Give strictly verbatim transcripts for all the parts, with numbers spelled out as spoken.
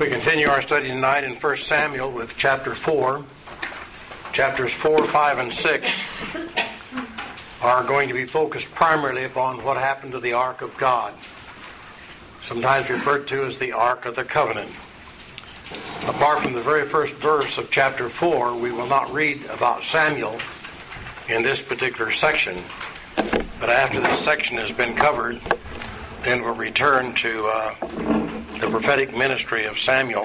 We continue our study tonight in First Samuel with chapter four. Chapters four, five, and six are going to be focused primarily upon what happened to the Ark of God, sometimes referred to as the Ark of the Covenant. Apart from the very first verse of chapter four, we will not read about Samuel in this particular section. But after this section has been covered, then we'll return to uh, the prophetic ministry of Samuel.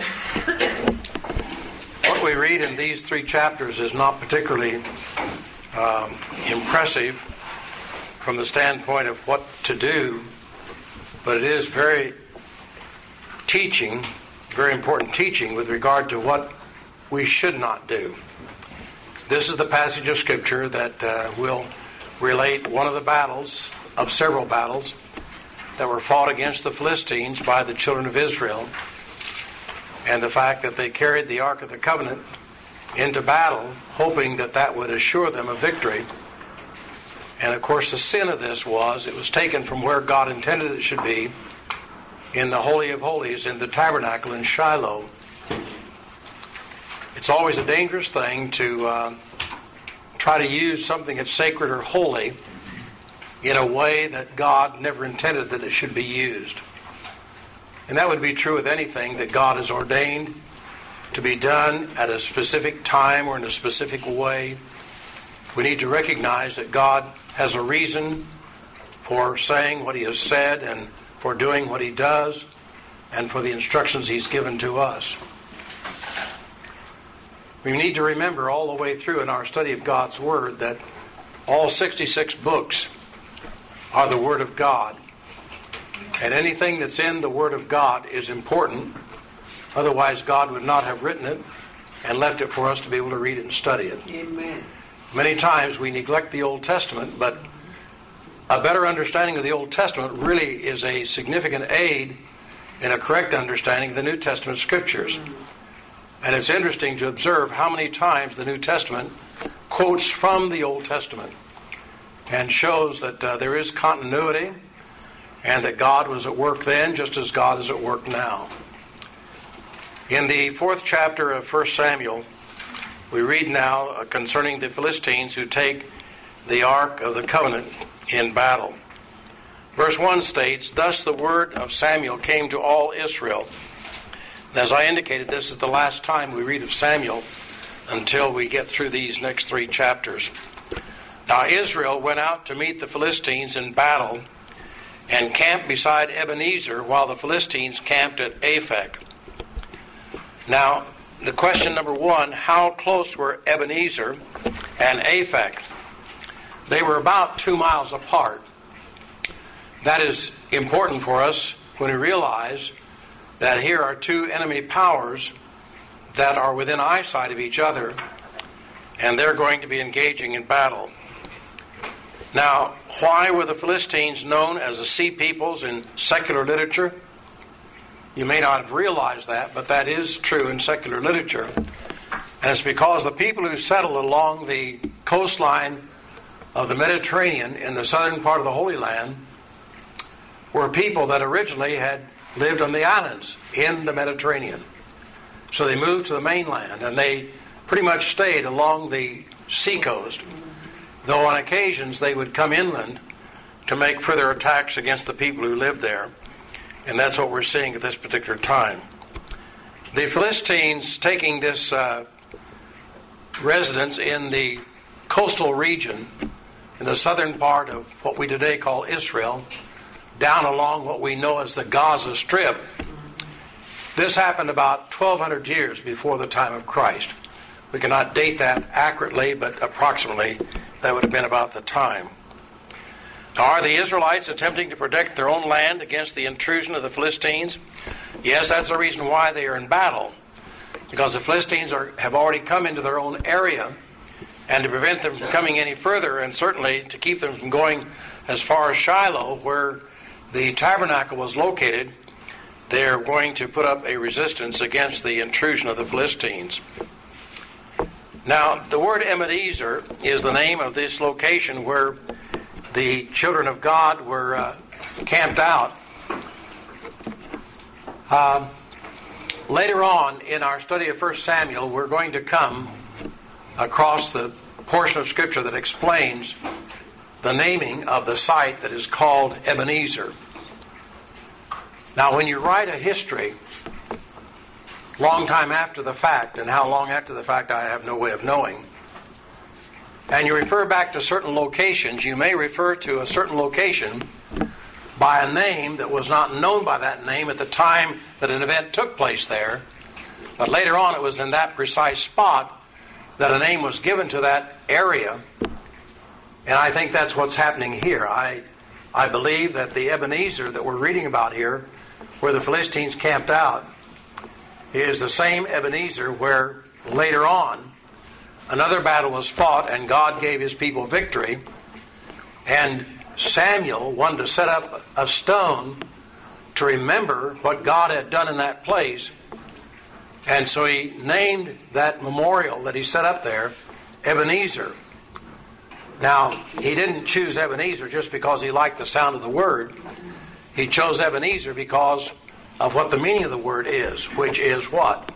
What we read in these three chapters is not particularly um, impressive from the standpoint of what to do, but it is very teaching, very important teaching with regard to what we should not do. This is the passage of Scripture that uh, will relate one of the battles, of several battles, that were fought against the Philistines by the children of Israel, and the fact that they carried the Ark of the Covenant into battle, hoping that that would assure them a victory. And of course the sin of this was, it was taken from where God intended it should be, in the Holy of Holies, in the tabernacle in Shiloh. It's always a dangerous thing to uh, try to use something that's sacred or holy in a way that God never intended that it should be used. And that would be true with anything that God has ordained to be done at a specific time or in a specific way. We need to recognize that God has a reason for saying what He has said and for doing what He does and for the instructions He's given to us. We need to remember all the way through in our study of God's Word that all sixty-six books are the Word of God. And anything that's in the Word of God is important. Otherwise, God would not have written it and left it for us to be able to read it and study it. Amen. Many times we neglect the Old Testament, but a better understanding of the Old Testament really is a significant aid in a correct understanding of the New Testament Scriptures. And it's interesting to observe how many times the New Testament quotes from the Old Testament and shows that uh, there is continuity and that God was at work then just as God is at work now. In the fourth chapter of First Samuel, we read now uh, concerning the Philistines who take the Ark of the Covenant in battle. Verse one states, "Thus the word of Samuel came to all Israel." And as I indicated, this is the last time we read of Samuel until we get through these next three chapters. "Now Israel went out to meet the Philistines in battle and camped beside Ebenezer while the Philistines camped at Aphek." Now, the question number one, how close were Ebenezer and Aphek? They were about two miles apart. That is important for us when we realize that here are two enemy powers that are within eyesight of each other, and they're going to be engaging in battle. Now, why were the Philistines known as the Sea Peoples in secular literature? You may not have realized that, but that is true in secular literature. And it's because the people who settled along the coastline of the Mediterranean in the southern part of the Holy Land were people that originally had lived on the islands in the Mediterranean. So they moved to the mainland, and they pretty much stayed along the seacoast, though on occasions they would come inland to make further attacks against the people who lived there. And that's what we're seeing at this particular time. The Philistines taking this uh, residence in the coastal region, in the southern part of what we today call Israel, down along what we know as the Gaza Strip. This happened about twelve hundred years before the time of Christ. We cannot date that accurately, but approximately that would have been about the time. Now, are the Israelites attempting to protect their own land against the intrusion of the Philistines? Yes, that's the reason why they are in battle. Because the Philistines are, have already come into their own area, and to prevent them from coming any further, and certainly to keep them from going as far as Shiloh, where the tabernacle was located, they're going to put up a resistance against the intrusion of the Philistines. Now, the word Ebenezer is the name of this location where the children of God were uh, camped out. Uh, later on in our study of First Samuel, we're going to come across the portion of Scripture that explains the naming of the site that is called Ebenezer. Now, when you write a history, long time after the fact, and how long after the fact I have no way of knowing, and you refer back to certain locations, you may refer to a certain location by a name that was not known by that name at the time that an event took place there, but later on it was in that precise spot that a name was given to that area. And I think that's what's happening here. I I believe that the Ebenezer that we're reading about here, where the Philistines camped out, is the same Ebenezer where later on another battle was fought and God gave His people victory. And Samuel wanted to set up a stone to remember what God had done in that place. And so he named that memorial that he set up there Ebenezer. Now, he didn't choose Ebenezer just because he liked the sound of the word. He chose Ebenezer because of what the meaning of the word is, which is what?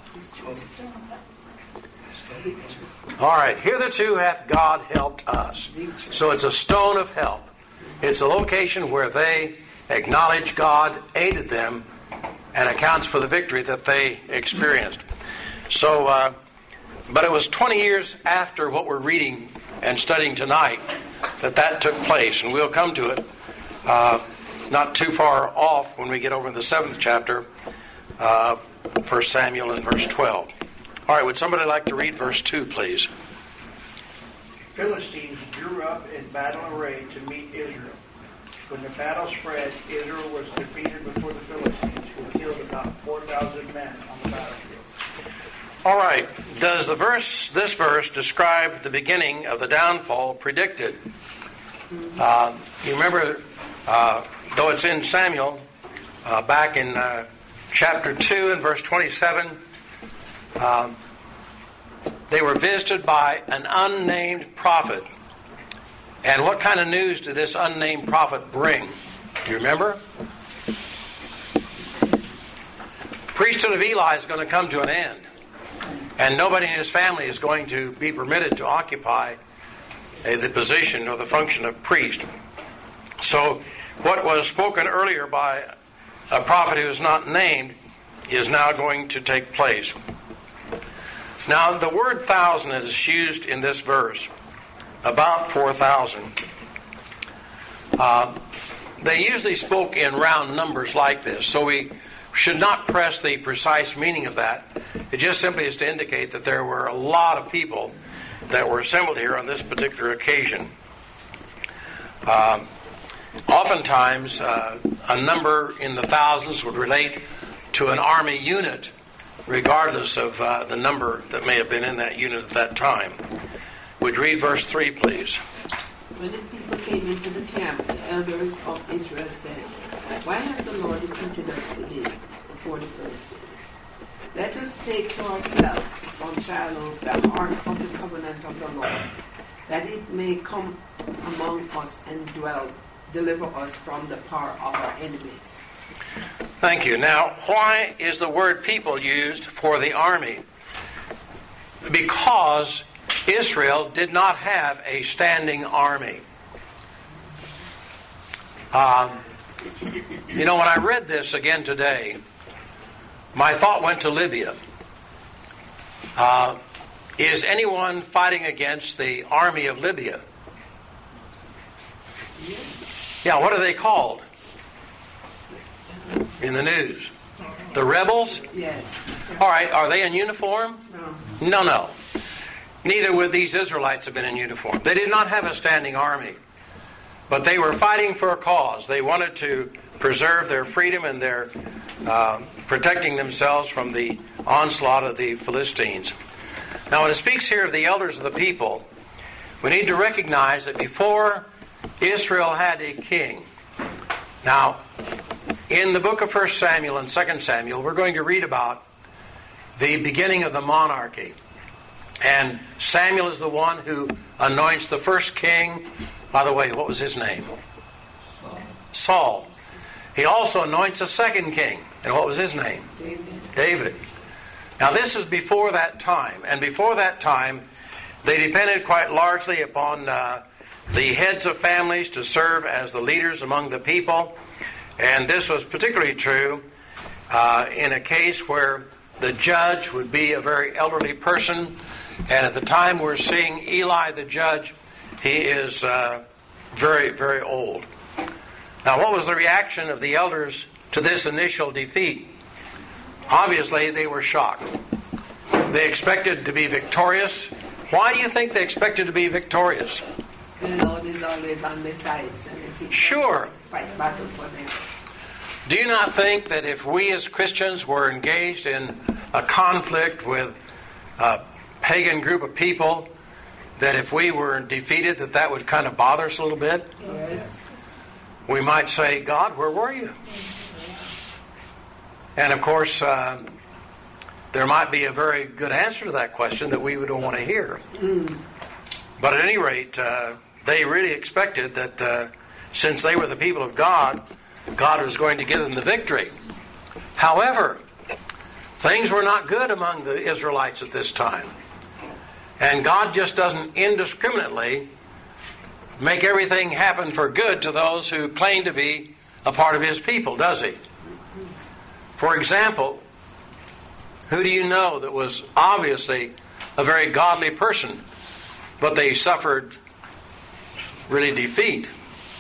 All right, hitherto hath God helped us. So it's a stone of help. It's a location where they acknowledge God aided them and accounts for the victory that they experienced. So, uh, but it was twenty years after what we're reading and studying tonight that that took place, and we'll come to it uh, not too far off when we get over to the seventh chapter, uh, First Samuel and verse twelve. All right, would somebody like to read verse two, please? Philistines drew up in battle array to meet Israel. When the battle spread, Israel was defeated before the Philistines, who killed about four thousand men on the battlefield. All right. Does the verse, this verse, describe the beginning of the downfall predicted? Uh, you remember, uh, though it's in Samuel, uh, back in uh, chapter two and verse twenty-seven, uh, they were visited by an unnamed prophet. And what kind of news did this unnamed prophet bring? Do you remember? The priesthood of Eli is going to come to an end. And nobody in his family is going to be permitted to occupy uh, the position or the function of priest. So what was spoken earlier by a prophet who is not named is now going to take place. Now, the word thousand is used in this verse, about four thousand. Uh, they usually spoke in round numbers like this, so we should not press the precise meaning of that. It just simply is to indicate that there were a lot of people that were assembled here on this particular occasion. Uh, oftentimes, uh, a number in the thousands would relate to an army unit, regardless of uh, the number that may have been in that unit at that time. Would you read verse three, please? When the people came into the camp, the elders of Israel said, "Why has the Lord defeated us today before the Philistines? Let us take to ourselves from Shiloh the ark of the covenant of the Lord, that it may come among us and dwell, deliver us from the power of our enemies." Thank you. Now, why is the word people used for the army? Because Israel did not have a standing army. Um, you know, when I read this again today, my thought went to Libya. Uh, is anyone fighting against the army of Libya? Yeah, what are they called in the news? The rebels? Yes. All right, are they in uniform? No. No, no. Neither would these Israelites have been in uniform. They did not have a standing army. But they were fighting for a cause. They wanted to preserve their freedom and their uh, protecting themselves from the onslaught of the Philistines. Now, when it speaks here of the elders of the people, we need to recognize that before Israel had a king. Now, in the book of First Samuel and Second Samuel, we're going to read about the beginning of the monarchy. And Samuel is the one who anoints the first king. By the way, what was his name? Saul. Saul. He also anoints a second king. And what was his name? David. David. Now this is before that time, and before that time they depended quite largely upon uh, the heads of families to serve as the leaders among the people, and this was particularly true uh, in a case where the judge would be a very elderly person, and at the time we're seeing Eli the judge, he is uh, very, very old. Now what was the reaction of the elders to this initial defeat? Obviously they were shocked. They expected to be victorious. Why do you think they expected to be victorious? The Lord is always on their sides. And Sure. Fight battle for them. Do you not think that if we as Christians were engaged in a conflict with a pagan group of people, that if we were defeated, that that would kind of bother us a little bit? Yes. We might say, God, where were you? And of course, uh, there might be a very good answer to that question that we would want to hear. Mm. But at any rate, uh, they really expected that uh, since they were the people of God, God was going to give them the victory. However, things were not good among the Israelites at this time. And God just doesn't indiscriminately make everything happen for good to those who claim to be a part of His people, does He? For example, who do you know that was obviously a very godly person, but they suffered really defeat?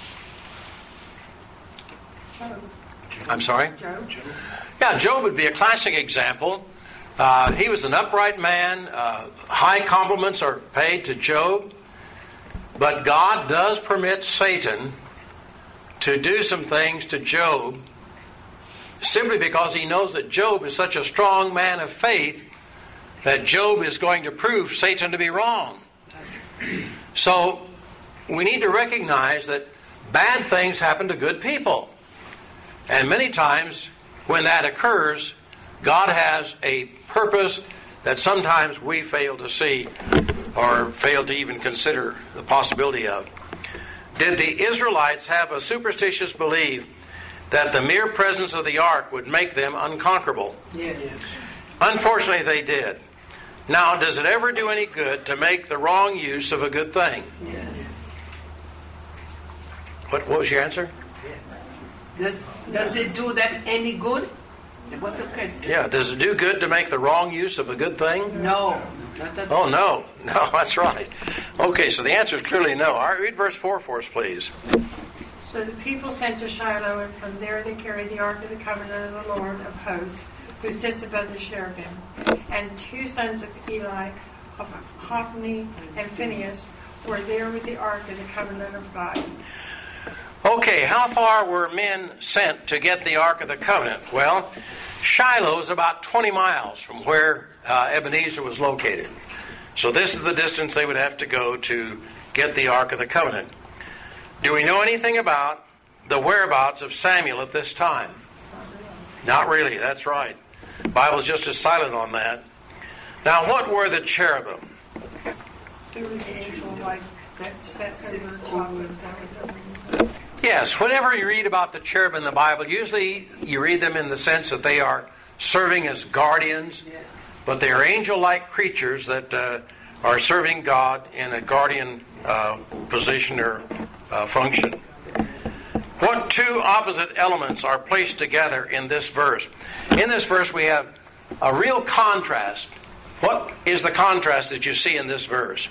I'm sorry? Job. Yeah, Job would be a classic example. Uh, he was an upright man. Uh, high compliments are paid to Job. But God does permit Satan to do some things to Job simply because He knows that Job is such a strong man of faith that Job is going to prove Satan to be wrong. So we need to recognize that bad things happen to good people. And many times when that occurs, God has a purpose that sometimes we fail to see or fail to even consider the possibility of. Did the Israelites have a superstitious belief that the mere presence of the ark would make them unconquerable? Yes. Unfortunately, they did. Now, does it ever do any good to make the wrong use of a good thing? Yes. What, what was your answer? Does, does it do them any good? What's the question? Yeah, does it do good to make the wrong use of a good thing? No. Not at all. Oh, no. No, that's right. Okay, so the answer is clearly no. All right, read verse four for us, please. So the people sent to Shiloh, and from there they carried the ark of the covenant of the Lord of hosts, who sits above the cherubim. And two sons of Eli, of Hophni and Phinehas, were there with the ark of the covenant of God. Okay, how far were men sent to get the Ark of the Covenant? Well, Shiloh is about twenty miles from where uh, Ebenezer was located. So this is the distance they would have to go to get the Ark of the Covenant. Do we know anything about the whereabouts of Samuel at this time? Not really, that's right. The Bible's just as silent on that. Now, what were the cherubim? There was the angel like that sat over the top of them. Yes, whenever you read about the cherub in the Bible, usually you read them in the sense that they are serving as guardians, Yes. but they are angel-like creatures that uh, are serving God in a guardian uh, position or uh, function. What two opposite elements are placed together in this verse? In this verse we have a real contrast. What is the contrast that you see in this verse?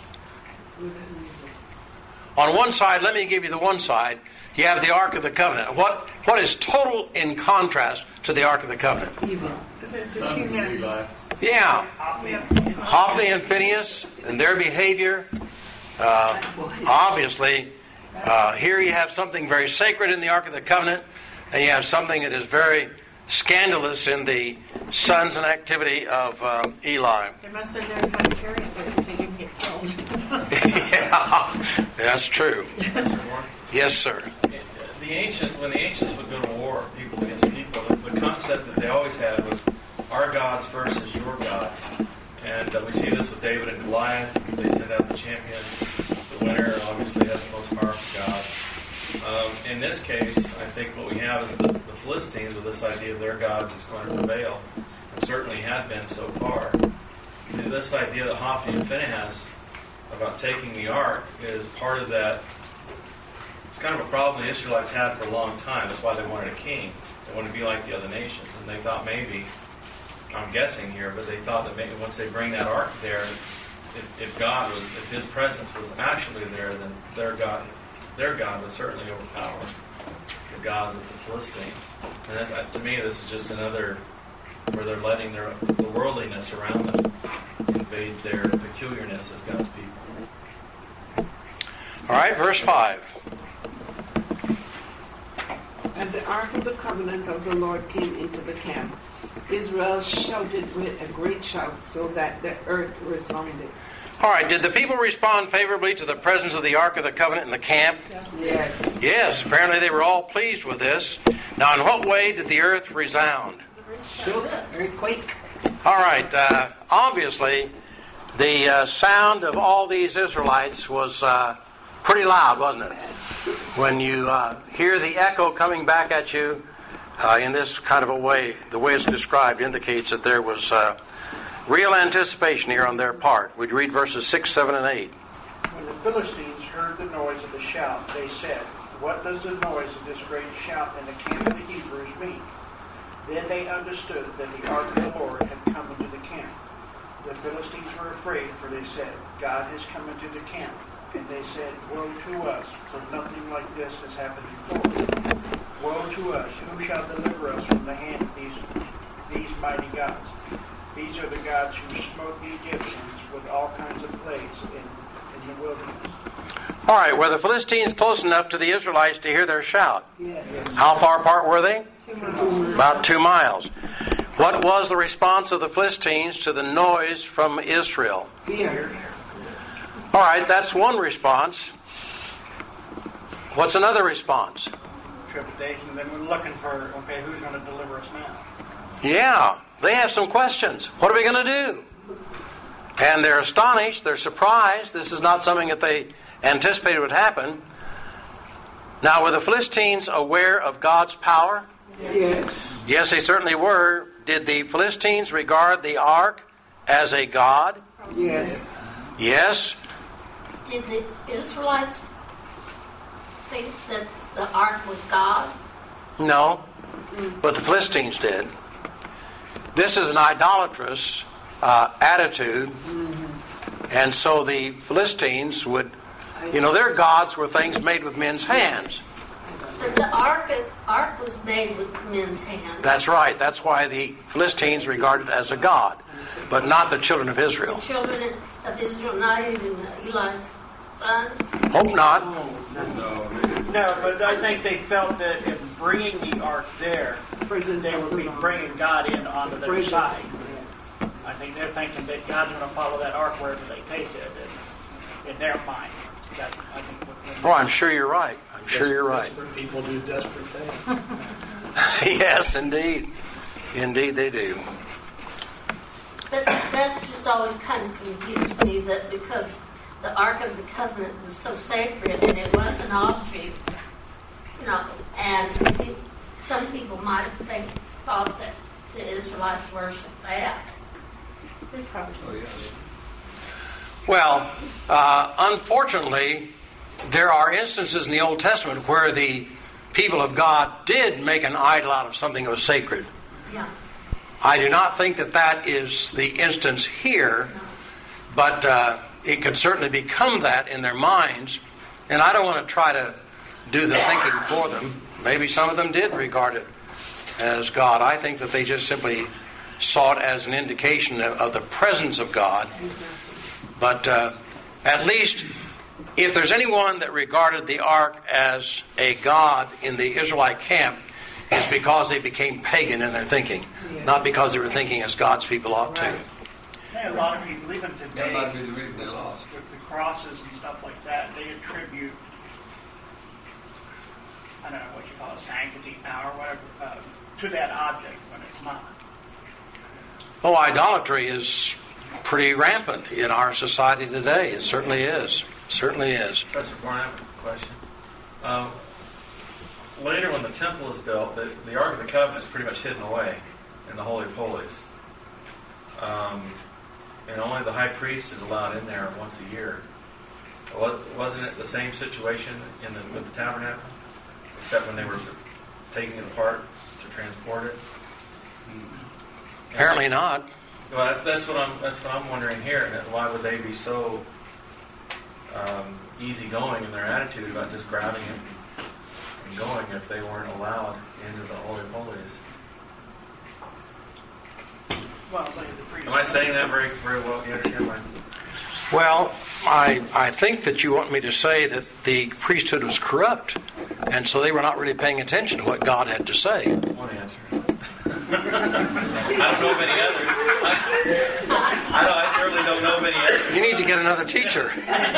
On one side, let me give you the one side. You have the Ark of the Covenant. What what is total in contrast to the Ark of the Covenant? Evil. The, the two men. Yeah, Yeah. Hophni and Phinehas and their behavior. Uh, obviously, uh, here you have something very sacred in the Ark of the Covenant, and you have something that is very scandalous in the sons and activity of uh, Eli. They must have known how to carry it because they didn't get killed. Yeah, that's true. Yes, sir. The ancient, when the ancients would go to war, people against people, the, the concept that they always had was our gods versus your gods. And uh, we see this with David and Goliath. They send out the champion. The winner obviously has the most powerful god. Um, in this case, I think what we have is the, the Philistines with this idea of their gods is going to prevail. And certainly had been so far. This idea that Hophni and Phinehas about taking the ark is part of that. It's kind of a problem the Israelites had for a long time. That's why they wanted a king. They wanted to be like the other nations. And they thought maybe, I'm guessing here, but they thought that maybe once they bring that ark there, if, if God was, if His presence was actually there, then their God, their God would certainly overpower the gods of the Philistines. And that, to me, this is just another where they're letting their the worldliness around them invade their peculiarness as God's people. All right, verse five. As the ark of the covenant of the Lord came into the camp, Israel shouted with a great shout so that the earth resounded. All right, did the people respond favorably to the presence of the Ark of the Covenant in the camp? Yes. Yes, apparently they were all pleased with this. Now, in what way did the earth resound? Shook, earthquake. All right, uh, obviously, the uh, sound of all these Israelites was uh, pretty loud, wasn't it? When you uh, hear the echo coming back at you uh, in this kind of a way, the way it's described indicates that there was uh, real anticipation here on their part. We'd read verses six, seven, and eight. When the Philistines heard the noise of the shout, they said, "What does the noise of this great shout in the camp of the Hebrews mean?" Then they understood that the ark of the Lord had come into the camp. The Philistines were afraid, for they said, "God has come into the camp." And they said, "Woe to us, for nothing like this has happened before. Woe to us, who shall deliver us from the hands of these, these mighty gods? These are the gods who smote the Egyptians with all kinds of plagues in, in the wilderness." All right, were the Philistines close enough to the Israelites to hear their shout? Yes. How far apart were they? Two miles. About two miles. What was the response of the Philistines to the noise from Israel? Fear. All right, that's one response. What's another response? Trepidation. Then we're looking for, okay, who's going to deliver us now? Yeah, they have some questions. What are we going to do? And they're astonished. They're surprised. This is not something that they anticipated would happen. Now, were the Philistines aware of God's power? Yes. Yes, they certainly were. Did the Philistines regard the ark as a god? Yes. Yes. Did the Israelites think that the ark was God? No. But the Philistines did. This is an idolatrous uh, attitude. And so the Philistines would, you know, their gods were things made with men's hands. But the ark, ark was made with men's hands. That's right. That's why the Philistines regarded it as a god, but not the children of Israel. The children of Israel, not even Eli's sons. Hope not. No, but I think they felt that in bringing the ark there, Presence they of would the be Lord. bringing God in onto their Presence. side. Yes. I think they're thinking that God's going to follow that ark wherever they take it, and in their mind. That's, I think, what Oh, I'm sure you're right. I'm sure you're right. Desperate people do desperate things. Yes, indeed. Indeed they do. But that's just always kind of confused me, that because the Ark of the Covenant was so sacred and it was an object, you know, and it, some people might have think, thought that the Israelites worshiped that. They probably Well, uh, unfortunately, there are instances in the Old Testament where the people of God did make an idol out of something that was sacred. Yeah. I do not think that that is the instance here, but uh, it could certainly become that in their minds. And I don't want to try to do the thinking for them. Maybe some of them did regard it as God. I think that they just simply saw it as an indication of, of the presence of God. But uh, at least, if there's anyone that regarded the ark as a god in the Israelite camp, it's because they became pagan in their thinking, Yes. not because they were thinking as God's people ought to. Right. Yeah, a lot of people, even today, That might be the reason they lost. with the crosses and stuff like that, they attribute, I don't know what you call it, sanctity, power, whatever, uh, to that object when it's not. Oh, idolatry is pretty rampant in our society today. It certainly is. Certainly is. Professor Bourne, I have a question. Um, later, when the temple is built, the, the Ark of the Covenant is pretty much hidden away in the Holy of Holies. um, and only the high priest is allowed in there once a year. Was- Wasn't it the same situation in the, with the tabernacle, except when they were taking it apart to transport it? Apparently not. Well, that's, that's what I'm that's what I'm wondering here. And why would they be so um, easygoing in their attitude about just grabbing it and going if they weren't allowed into the Holy of Holies? Well, like the priest. Am I saying that very very well? You understand my? Well, I I think that you want me to say that the priesthood was corrupt, and so they were not really paying attention to what God had to say. One answer. I don't know of any others. I, I, I certainly don't know of any others. You need to get another teacher.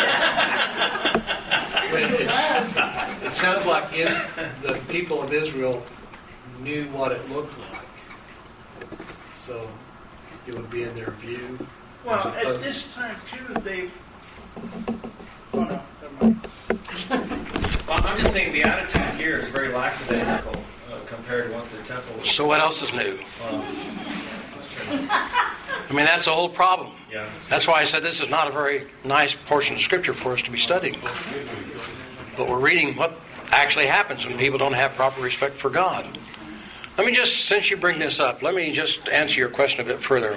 It, it sounds like if the people of Israel knew what it looked like, so it would be in their view. Well, as at opposed- this time, too, they've... Oh, no, never mind. Well, I'm just saying the attitude here is very lackadaisical uh, compared to once the temple was. So what else is new? Um, I mean, that's the whole problem. yeah. That's why I said this is not a very nice portion of Scripture for us to be studying. But we're reading what actually happens when people don't have proper respect for God. Let me just, since you bring this up, let me just answer your question a bit further.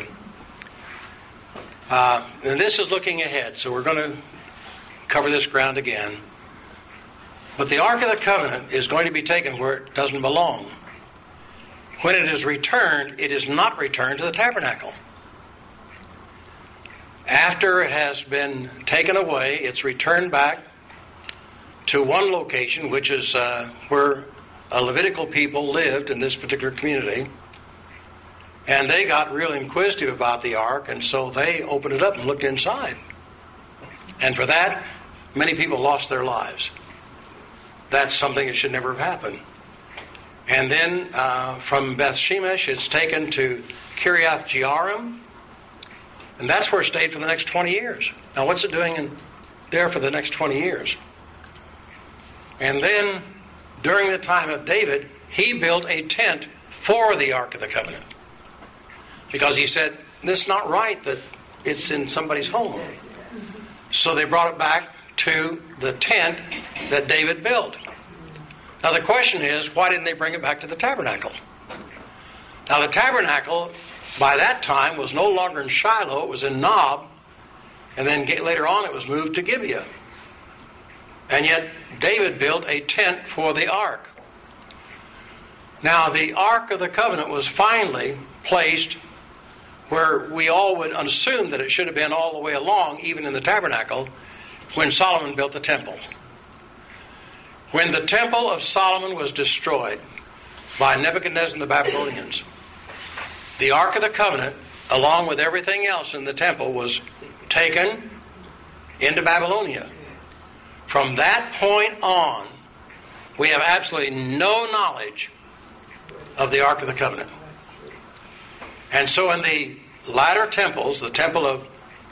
Uh, and this is looking ahead, so we're going to cover this ground again. But the Ark of the Covenant is going to be taken where it doesn't belong. When it is returned, it is not returned to the tabernacle. After it has been taken away, it's returned back to one location, which is uh, where a Levitical people lived in this particular community. And they got real inquisitive about the ark, and so they opened it up and looked inside. And for that, many people lost their lives. That's something that should never have happened. And then uh, from Beth Shemesh, it's taken to Kiriath Jearim, and that's where it stayed for the next twenty years. Now, what's it doing in there for the next twenty years? And then, during the time of David, he built a tent for the Ark of the Covenant. Because he said, this is not right that it's in somebody's home. So they brought it back to the tent that David built. Now the question is, why didn't they bring it back to the tabernacle? Now the tabernacle, by that time, was no longer in Shiloh, it was in Nob, and then later on it was moved to Gibeah. And yet David built a tent for the ark. Now the Ark of the Covenant was finally placed where we all would assume that it should have been all the way along, even in the tabernacle, when Solomon built the temple. When the temple of Solomon was destroyed by Nebuchadnezzar and the Babylonians, the Ark of the Covenant, along with everything else in the temple, was taken into Babylonia. From that point on, we have absolutely no knowledge of the Ark of the Covenant. And so in the latter temples, the temple of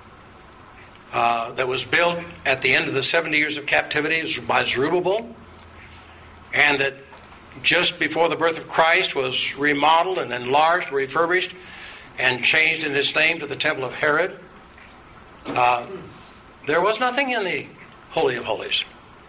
uh, that was built at the end of the seventy years of captivity by Zerubbabel, and that just before the birth of Christ was remodeled and enlarged, refurbished, and changed in its name to the Temple of Herod, uh, there was nothing in the Holy of Holies.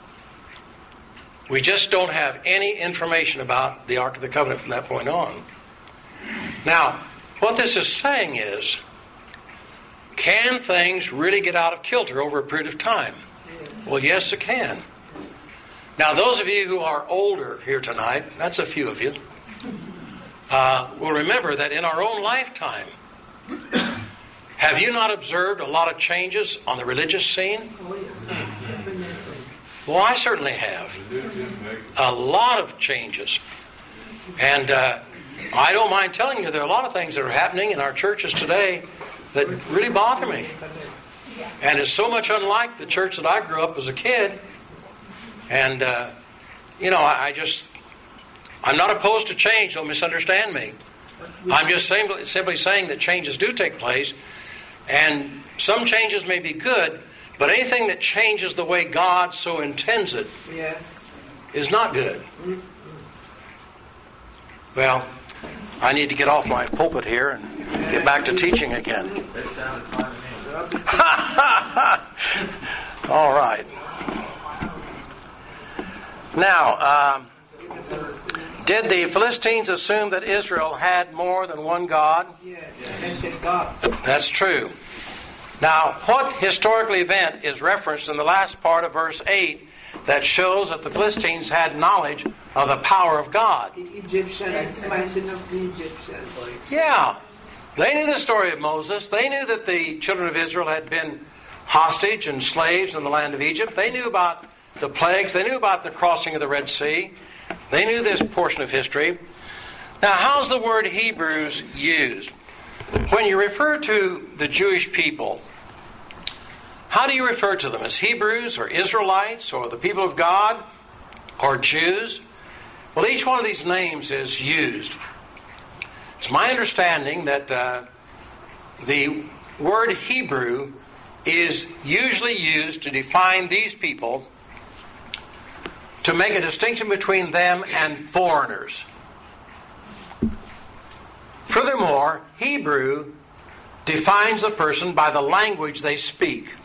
We just don't have any information about the Ark of the Covenant from that point on. Now, what this is saying is, can things really get out of kilter over a period of time? Well, yes, it can. Now, those of you who are older here tonight, that's a few of you, uh, will remember that in our own lifetime, have you not observed a lot of changes on the religious scene? Oh, yeah. Definitely. Well, I certainly have. A lot of changes. And uh, I don't mind telling you, there are a lot of things that are happening in our churches today that really bother me. And it's so much unlike the church that I grew up as a kid. And, uh, you know, I, I just, I'm not opposed to change, don't misunderstand me. I'm just simply, simply saying that changes do take place. And some changes may be good, but anything that changes the way God so intends it Yes. is not good. Well, I need to get off my pulpit here and get back to teaching again. They sounded fine to me. All right. Now, um, did the Philistines assume that Israel had more than one God? Yes, they said gods. That's true. Now, what historical event is referenced in the last part of verse eight that shows that the Philistines had knowledge of the power of God? The Egyptians, smashing of the Egyptians. Yeah. They knew the story of Moses. They knew that the children of Israel had been hostage and slaves in the land of Egypt. They knew about the plagues. They knew about the crossing of the Red Sea. They knew this portion of history. Now, how's the word Hebrews used? When you refer to the Jewish people, how do you refer to them? As Hebrews or Israelites or the people of God or Jews? Well, each one of these names is used. It's my understanding that uh, the word Hebrew is usually used to define these people, to make a distinction between them and foreigners. Furthermore, Hebrew defines a person by the language they speak.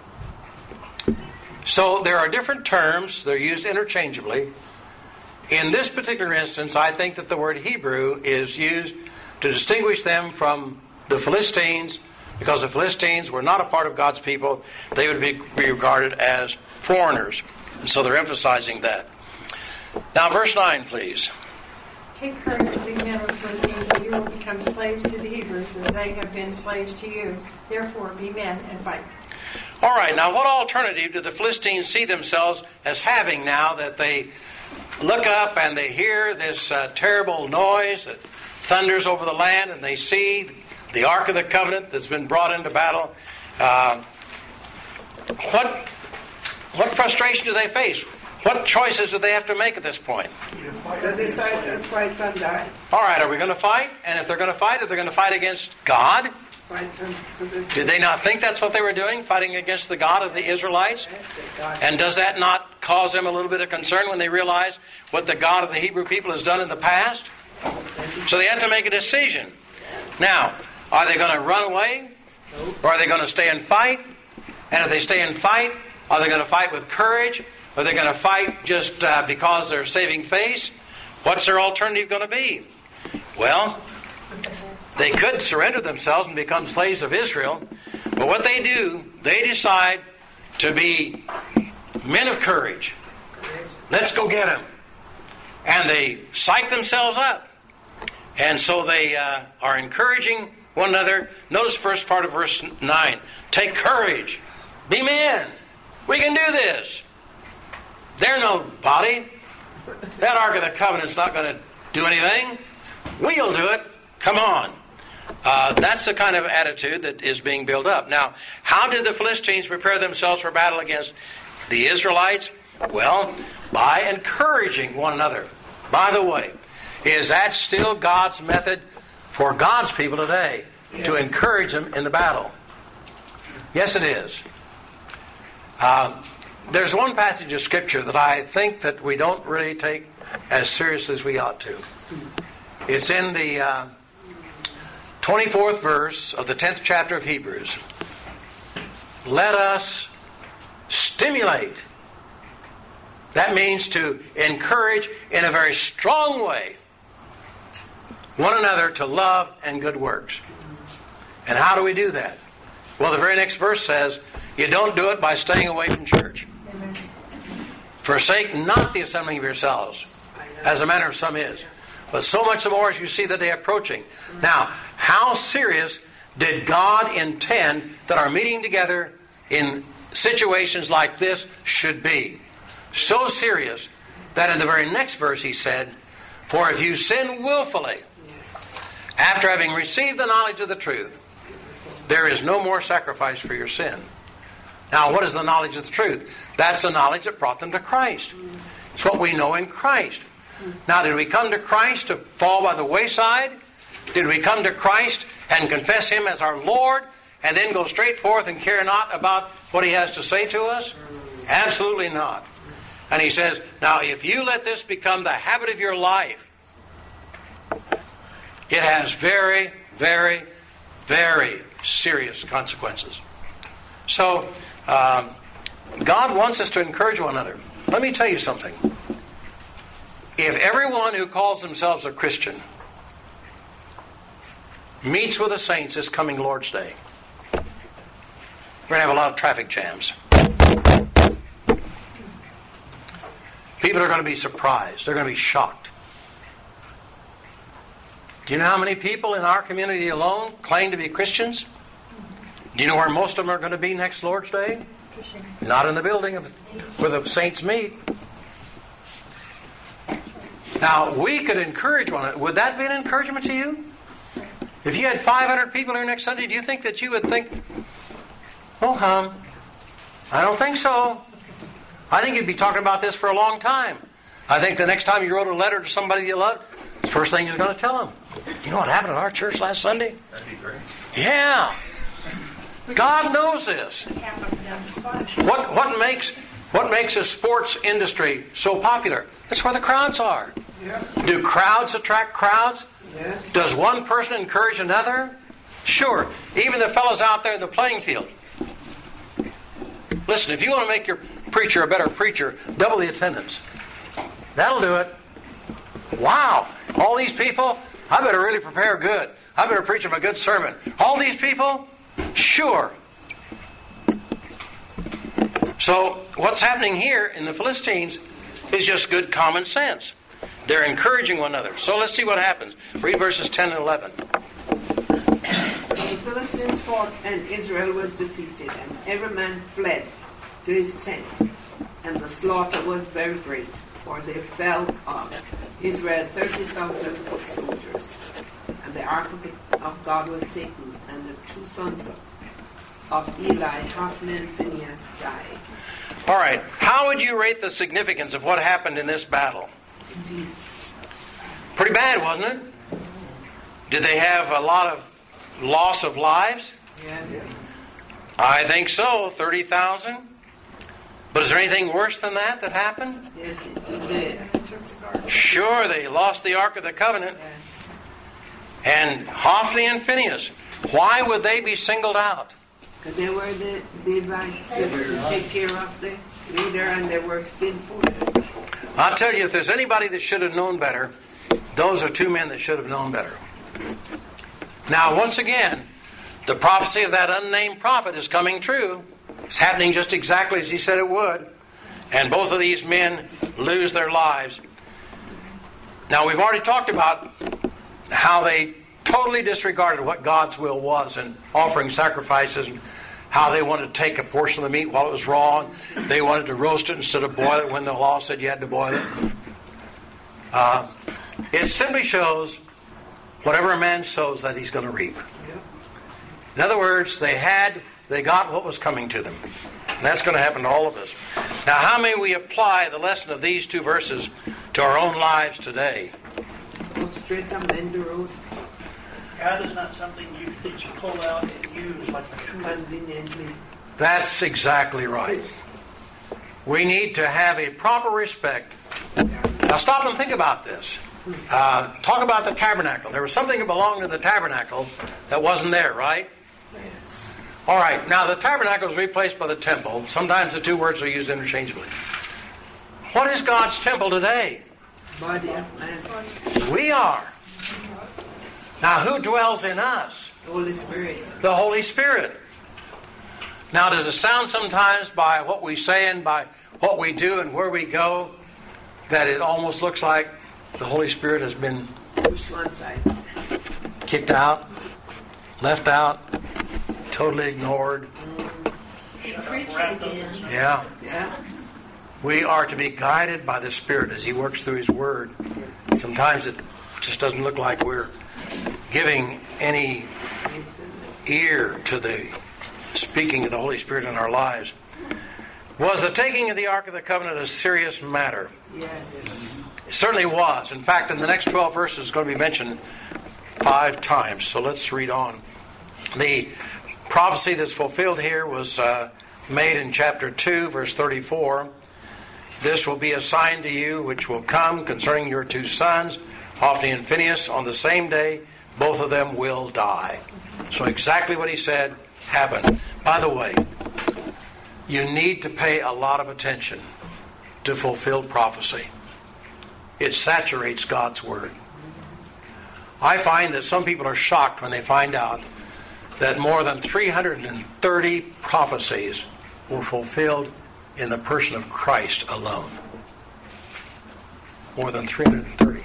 So there are different terms, they're used interchangeably. In this particular instance, I think that the word Hebrew is used to distinguish them from the Philistines, because the Philistines were not a part of God's people. They would be regarded as foreigners. And so they're emphasizing that. Now, verse nine, please. Take courage to be men of the Philistines, or you will become slaves to the Hebrews, as they have been slaves to you. Therefore, be men and fight. All right, now what alternative do the Philistines see themselves as having now that they look up and they hear this uh, terrible noise that thunders over the land, and they see the Ark of the Covenant that's been brought into battle? Uh, what, what frustration do they face? What choices do they have to make at this point? They decide to fight and die. All right, are we going to fight? And if they're going to fight, if they're going to fight against God? Fight to the Did they not think that's what they were doing, fighting against the God of the Israelites? And does that not cause them a little bit of concern when they realize what the God of the Hebrew people has done in the past? So they have to make a decision. Now, are they going to run away? Or are they going to stay and fight? And if they stay and fight, are they going to fight with courage? Are they going to fight just uh, because they're saving face? What's their alternative going to be? Well, they could surrender themselves and become slaves of Israel. But what they do, they decide to be men of courage. Let's go get them. And they psych themselves up. And so they uh, are encouraging one another. Notice the first part of verse nine. Take courage. Be men. We can do this. They're nobody. That Ark of the Covenant's not going to do anything. We'll do it. Come on. Uh, that's the kind of attitude that is being built up. Now, how did the Philistines prepare themselves for battle against the Israelites? Well, by encouraging one another. By the way, is that still God's method for God's people today? Yes. To encourage them in the battle? Yes, it is. Uh, there's one passage of Scripture that I think that we don't really take as seriously as we ought to. It's in the uh, twenty-fourth verse of the tenth chapter of Hebrews. Let us stimulate. That means to encourage in a very strong way one another to love and good works. And how do we do that? Well, the very next verse says, you don't do it by staying away from church. Amen. Forsake not the assembling of yourselves, as a manner of some is. But so much the more as you see the day approaching. Now, how serious did God intend that our meeting together in situations like this should be? So serious that in the very next verse he said, for if you sin willfully, after having received the knowledge of the truth, there is no more sacrifice for your sin. Now, what is the knowledge of the truth? That's the knowledge that brought them to Christ. It's what we know in Christ. Now, did we come to Christ to fall by the wayside? Did we come to Christ and confess Him as our Lord and then go straight forth and care not about what He has to say to us? Absolutely not. And He says, now, if you let this become the habit of your life, it has very, very Very serious consequences. So, um, God wants us to encourage one another. Let me tell you something. If everyone who calls themselves a Christian meets with the saints this coming Lord's Day, we're going to have a lot of traffic jams. People are going to be surprised. They're going to be shocked. Do you know how many people in our community alone claim to be Christians? Do you know where most of them are going to be next Lord's Day? Not in the building of, where the saints meet. Now, we could encourage one another. Would that be an encouragement to you? If you had five hundred people here next Sunday, do you think that you would think, oh, hum, I don't think so. I think you'd be talking about this for a long time. I think the next time you wrote a letter to somebody you loved, the first thing you're going to tell them, you know what happened at our church last Sunday? That'd be great. Yeah. God knows this. What what makes what makes the sports industry so popular? That's where the crowds are. Yeah. Do crowds attract crowds? Yes. Does one person encourage another? Sure. Even the fellows out there in the playing field. Listen, if you want to make your preacher a better preacher, double the attendance. That'll do it. Wow. All these people, I better really prepare good. I better preach them a good sermon. All these people? Sure. So, what's happening here in the Philistines is just good common sense. They're encouraging one another. So let's see what happens. Read verses ten and eleven. So the Philistines fought, and Israel was defeated, and every man fled to his tent. And the slaughter was very great, for they fell of Israel thirty thousand foot soldiers. And the ark of, the, of God was taken, and the two sons of, of Eli, Hophni and Phinehas, died. All right. How would you rate the significance of what happened in this battle? Indeed. Pretty bad, wasn't it? Did they have a lot of loss of lives? Yeah. I think so, thirty thousand. But is there anything worse than that that happened? Yes, they did. Sure, they lost the Ark of the Covenant. Yes. And Hophni and Phinehas, why would they be singled out? Because they were the Levites to take care of the leader, and they were sinful. I'll tell you, if there's anybody that should have known better, those are two men that should have known better. Now, once again, the prophecy of that unnamed prophet is coming true. It's happening just exactly as he said it would. And both of these men lose their lives. Now, we've already talked about how they totally disregarded what God's will was in offering sacrifices, and how they wanted to take a portion of the meat while it was raw. They wanted to roast it instead of boil it when the law said you had to boil it. Uh, it simply shows whatever a man sows, that he's going to reap. In other words, they had, they got what was coming to them. And that's going to happen to all of us. Now, how may we apply the lesson of these two verses to our own lives today? Look straight down the road. God is not something you that you pull out and use like a tool. Conveniently. That's exactly right. We need to have a proper respect. Now stop and think about this. Uh, talk about the tabernacle. There was something that belonged to the tabernacle that wasn't there, right? Yes. All right. Now the tabernacle was replaced by the temple. Sometimes the two words are used interchangeably. What is God's temple today? Body of man. We are. Now who dwells in us? The Holy Spirit. The Holy Spirit. Now, does it sound sometimes by what we say and by what we do and where we go that it almost looks like the Holy Spirit has been Push one side. kicked out, left out, totally ignored? He preached again. Yeah. Yeah. We are to be guided by the Spirit as He works through His Word. Sometimes it just doesn't look like we're giving any ear to the speaking of the Holy Spirit in our lives. Was the taking of the Ark of the Covenant a serious matter? Yes. It certainly was. In fact, in the next twelve verses, it's going to be mentioned five times. So let's read on. The prophecy that's fulfilled here was uh, made in chapter two, verse thirty-four. This will be a sign to you which will come concerning your two sons, Hophni and Phinehas. On the same day both of them will die. So exactly what he said happened. By the way, you need to pay a lot of attention to fulfilled prophecy. It saturates God's Word. I find that some people are shocked when they find out that more than three hundred thirty prophecies were fulfilled in the person of Christ alone. More than three hundred thirty.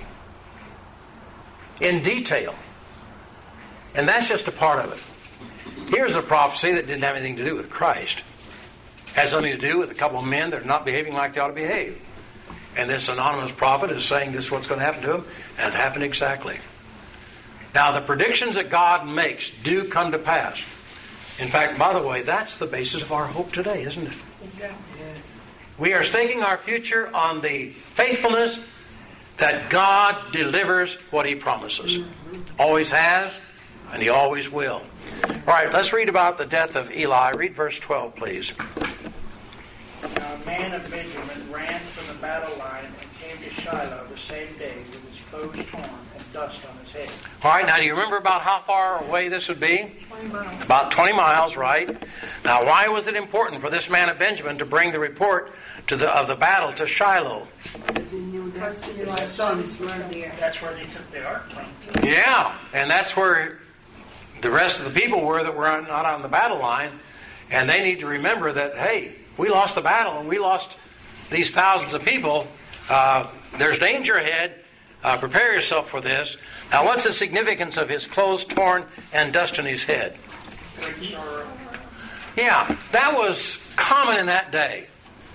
In detail. And that's just a part of it. Here's a prophecy that didn't have anything to do with Christ. It had something to do with a couple of men that are not behaving like they ought to behave. And this anonymous prophet is saying this is what's going to happen to them, and it happened exactly. Now, the predictions that God makes do come to pass. In fact, by the way, that's the basis of our hope today, isn't it? Yeah. Yes. We are staking our future on the faithfulness that God delivers what He promises. Always has, and He always will. All right, let's read about the death of Eli. Read verse twelve, please. Now a man of Benjamin ran from the battle line and came to Shiloh the same day with his clothes torn and dust on his head. All right, now do you remember about how far away this would be? twenty miles. About twenty miles, right? Now, why was it important for this man of Benjamin to bring the report to the of the battle to Shiloh? Because he knew that his sons were there. That's where they took the ark from. Yeah, and that's where the rest of the people were that were on, not on the battle line, and they need to remember that, hey, we lost the battle and we lost these thousands of people. Uh, there's danger ahead. Uh, prepare yourself for this. Now, what's the significance of his clothes torn and dust on his head? Great sorrow. Yeah, that was common in that day.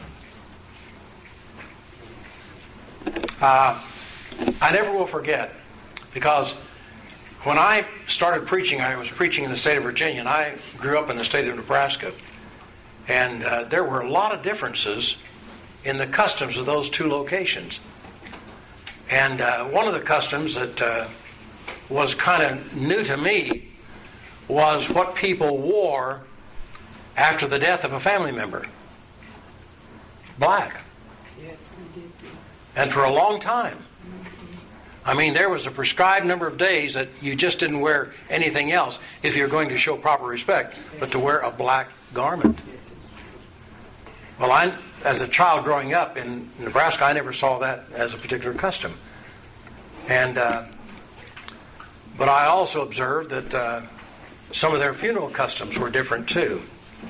Uh, I never will forget, because when I started preaching, I was preaching in the state of Virginia, and I grew up in the state of Nebraska. And uh, there were a lot of differences in the customs of those two locations. And uh, one of the customs that uh, was kind of new to me was what people wore after the death of a family member. Black. Yes, we did. And for a long time. I mean, there was a prescribed number of days that you just didn't wear anything else if you're going to show proper respect, but to wear a black garment. Well, I, as a child growing up in Nebraska, I never saw that as a particular custom. And, uh, but I also observed that uh, some of their funeral customs were different too.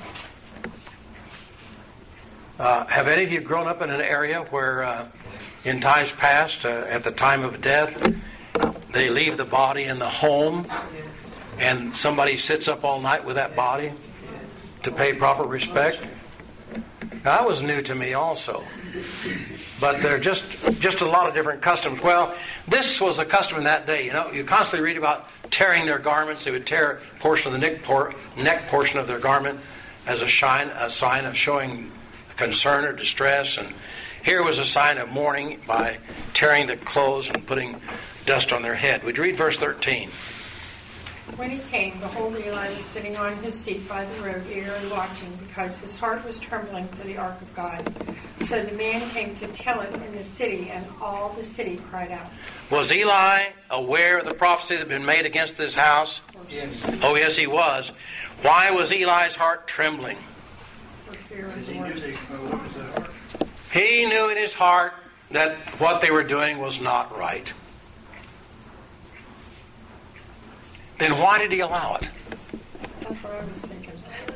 Uh, have any of you grown up in an area where, uh, in times past, uh, at the time of death, they leave the body in the home, and somebody sits up all night with that body to pay proper respect? That was new to me also. But there are just, just a lot of different customs. Well, this was a custom in that day. You know, you constantly read about tearing their garments. They would tear a portion of the neck, por- neck portion of their garment as a, shine, a sign of showing concern or distress. And here was a sign of mourning by tearing the clothes and putting dust on their head. We'd read verse thirteen. When he came, behold, Eli was sitting on his seat by the road, eagerly watching, because his heart was trembling for the ark of God. So the man came to tell it in the city, and all the city cried out. Was Eli aware of the prophecy that had been made against this house? Yes. Oh, yes, he was. Why was Eli's heart trembling? For fear of Because the he knew worst. they what was the ark. He knew in his heart that what they were doing was not right. Then why did he allow it? That's what I was thinking.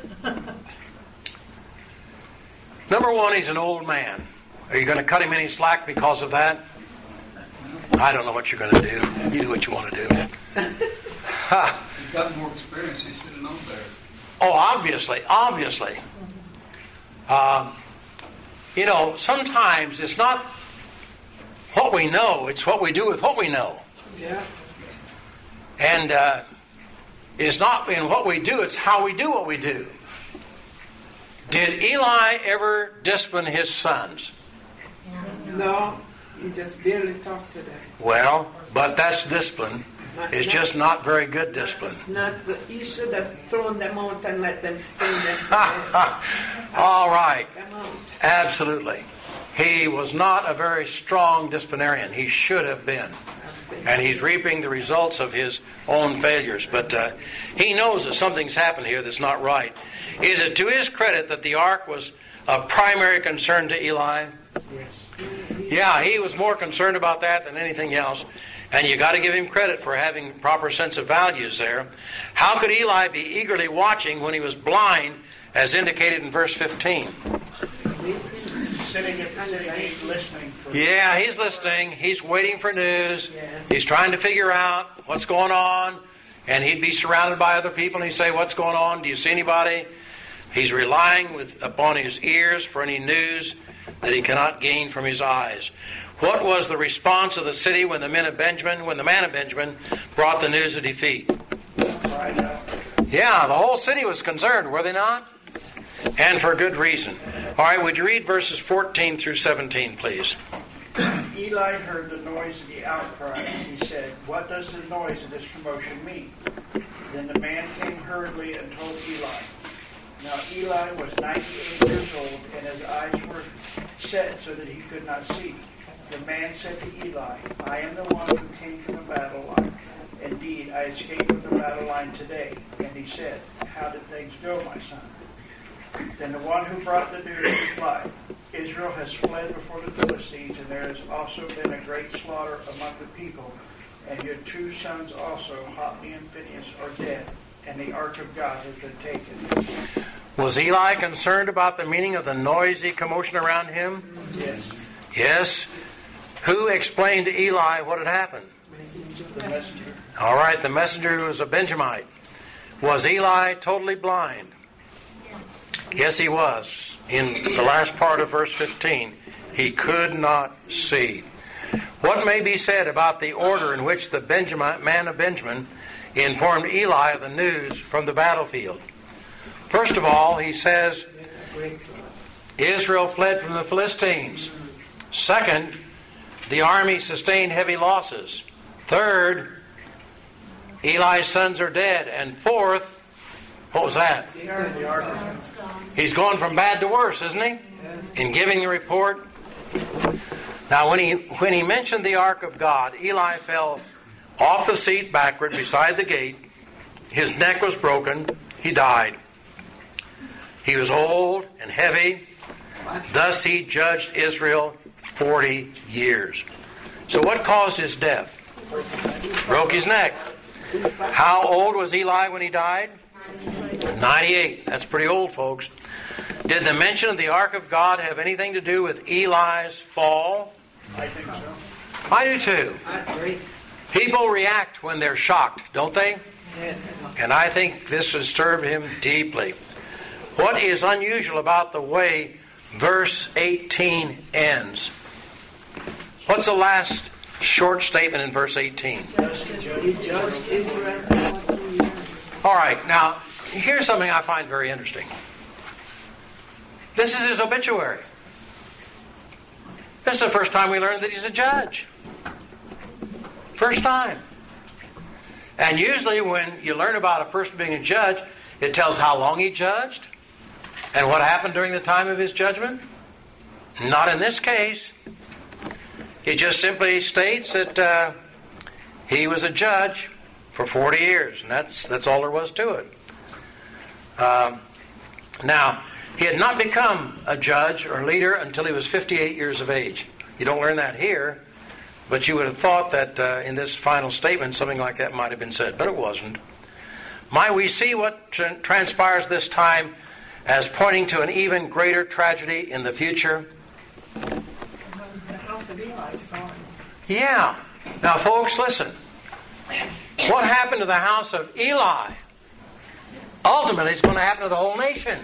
Number one, he's an old man. Are you going to cut him any slack because of that? I don't know what you're going to do. You do what you want to do. Ha. He's got more experience. He should have known better. Oh, obviously, obviously. Um, you know, sometimes it's not what we know, it's what we do with what we know. Yeah. And uh, it's not in what we do, it's how we do what we do. Did Eli ever discipline his sons? No, you just barely talk to them. Well, but that's discipline. It's just not very good discipline. It's not the, you should have thrown them out and let them stay there. together. All right. Them out. Absolutely. He was not a very strong disciplinarian. He should have been. And he's reaping the results of his own failures. But uh, he knows that something's happened here that's not right. Is it to his credit that the ark was a primary concern to Eli? Yeah, he was more concerned about that than anything else. And you got to give him credit for having a proper sense of values there. How could Eli be eagerly watching when he was blind, as indicated in verse fifteen? Sitting at the sitting gate listening for... Yeah, he's listening. He's waiting for news. He's trying to figure out what's going on. And he'd be surrounded by other people and he'd say, what's going on? Do you see anybody? He's relying with, upon his ears for any news that he cannot gain from his eyes. What was the response of the city when the men of Benjamin, when the man of Benjamin brought the news of defeat? Yeah, the whole city was concerned, were they not? And for good reason. All right, would you read verses fourteen through seventeen, please? Eli heard the noise of the outcry, and he said, what does the noise of this commotion mean? Then the man came hurriedly and told Eli. Now Eli was ninety-eight years old, and his eyes were set so that he could not see. The man said to Eli, I am the one who came from the battle line. Indeed, I escaped from the battle line today. And he said, how did things go, my son? Then the one who brought the news replied, Israel has fled before the Philistines, and there has also been a great slaughter among the people. And your two sons also, Hophni and Phinehas, are dead, and the ark of God has been taken. Was Eli concerned about the meaning of the noisy commotion around him? Yes. Yes. Who explained to Eli what had happened? The messenger. All right, the messenger was a Benjamite. Was Eli totally blind? Yes, he was. In the last part of verse fifteen, he could not see. What may be said about the order in which the Benjamin, man of Benjamin informed Eli of the news from the battlefield? First of all, he says, Israel fled from the Philistines. Second, the army sustained heavy losses. Third, Eli's sons are dead. And fourth, what was that? He's going from bad to worse, isn't he? In giving the report. Now, when he when he mentioned the ark of God, Eli fell off the seat backward beside the gate. His neck was broken. He died. He was old and heavy. Thus he judged Israel forty years. So what caused his death? Broke his neck. How old was Eli when he died? ninety-eight. That's pretty old, folks. Did the mention of the ark of God have anything to do with Eli's fall? I think so. I do too. I agree. People react when they're shocked, don't they? Yes. And I think this disturbed him deeply. What is unusual about the way verse eighteen ends? What's the last short statement in verse eighteen? He judged Israel for two years. All right, now, here's something I find very interesting. This is his obituary. This is the first time we learned that he's a judge. First time. And usually when you learn about a person being a judge, it tells how long he judged and what happened during the time of his judgment. Not in this case. It just simply states that uh, he was a judge for forty years, and that's that's all there was to it. Um, now, he had not become a judge or leader until he was fifty-eight years of age. You don't learn that here, but you would have thought that uh, in this final statement something like that might have been said, but it wasn't. Might we see what tra- transpires this time as pointing to an even greater tragedy in the future? The house of Eli is gone. Yeah. Now, folks, listen. What happened to the house of Eli ultimately is going to happen to the whole nation.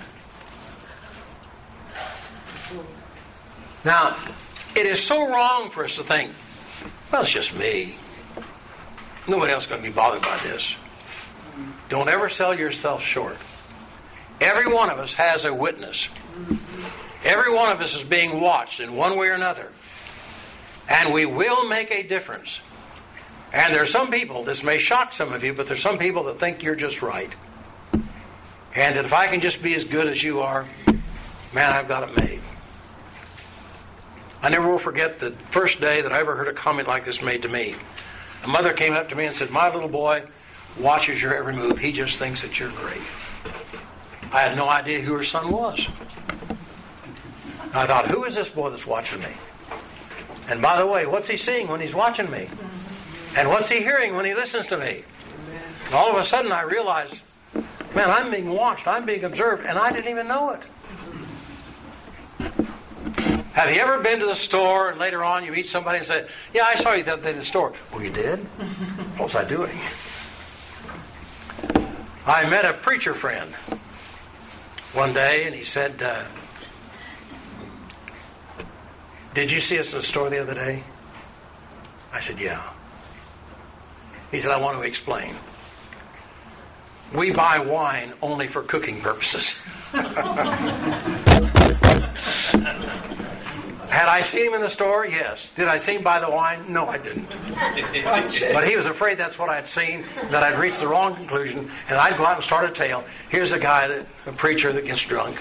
Now, it is so wrong for us to think, well, it's just me. Nobody else is going to be bothered by this. Don't ever sell yourself short. Every one of us has a witness. Every one of us is being watched in one way or another. And we will make a difference. And there are some people, this may shock some of you, but there's some people that think you're just right. And that if I can just be as good as you are, man, I've got it made. I never will forget the first day that I ever heard a comment like this made to me. A mother came up to me and said, "My little boy watches your every move. He just thinks that you're great." I had no idea who her son was. I thought, who is this boy that's watching me? And by the way, what's he seeing when he's watching me? And what's he hearing when he listens to me? And all of a sudden I realized, man, I'm being watched, I'm being observed, and I didn't even know it. Have you ever been to the store and later on you meet somebody and say, "Yeah, I saw you that day in the store." "Well, you did? What was I doing?" I met a preacher friend one day and he said, uh, "Did you see us in the store the other day?" I said, "Yeah." He said, "I want to explain. We buy wine only for cooking purposes." Had I seen him in the store? Yes. Did I see him buy the wine? No, I didn't. But he was afraid that's what I'd seen, that I'd reached the wrong conclusion, and I'd go out and start a tale. Here's a guy, that, a preacher that gets drunk.